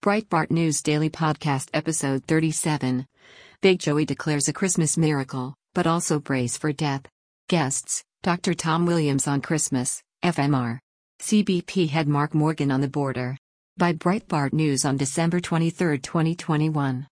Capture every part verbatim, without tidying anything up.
Breitbart News Daily Podcast Episode thirty-seven. Big Joey declares a Christmas miracle, but also brace for death. Guests, Doctor Tom Williams on Christmas, F M R. C B P head Mark Morgan on the border. By Breitbart News on December twenty-third, twenty twenty-one.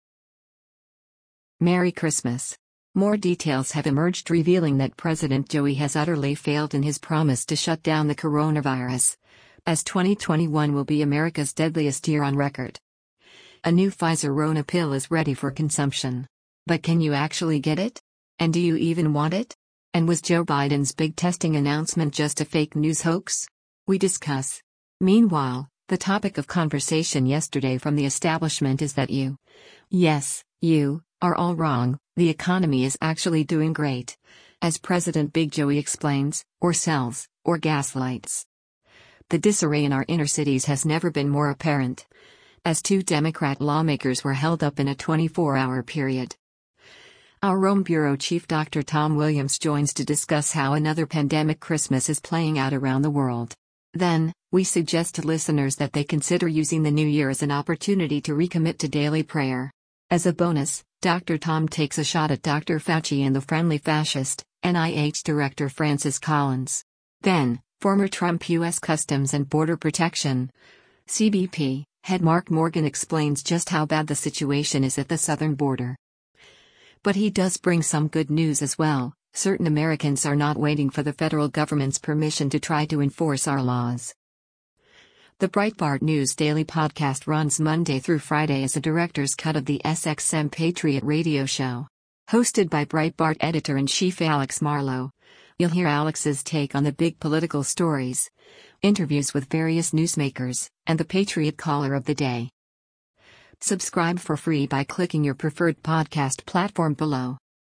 Merry Christmas. More details have emerged revealing that President Joey has utterly failed in his promise to shut down the coronavirus, as twenty twenty-one will be America's deadliest year on record. A new Pfizer Rona pill is ready for consumption. But can you actually get it? And do you even want it? And was Joe Biden's big testing announcement just a fake news hoax? We discuss. Meanwhile, the topic of conversation yesterday from the establishment is that you, yes, you, are all wrong. The economy is actually doing great. As President Big Joey explains, or sells, or gaslights. The disarray in our inner cities has never been more apparent, as two Democrat lawmakers were held up in a twenty-four hour period. Our Rome Bureau Chief Doctor Tom Williams joins to discuss how another pandemic Christmas is playing out around the world. Then, we suggest to listeners that they consider using the new year as an opportunity to recommit to daily prayer. As a bonus, Doctor Tom takes a shot at Doctor Fauci and the friendly fascist, N I H Director Francis Collins. Then, former Trump U S Customs and Border Protection, C B P, head Mark Morgan explains just how bad the situation is at the southern border. But he does bring some good news as well. Certain Americans are not waiting for the federal government's permission to try to enforce our laws. The Breitbart News Daily Podcast runs Monday through Friday as a director's cut of the S X M Patriot radio show. Hosted by Breitbart editor-in-chief Alex Marlow. You'll hear Alex's take on the big political stories, interviews with various newsmakers, and the Patriot Caller of the Day. Subscribe for free by clicking your preferred podcast platform below.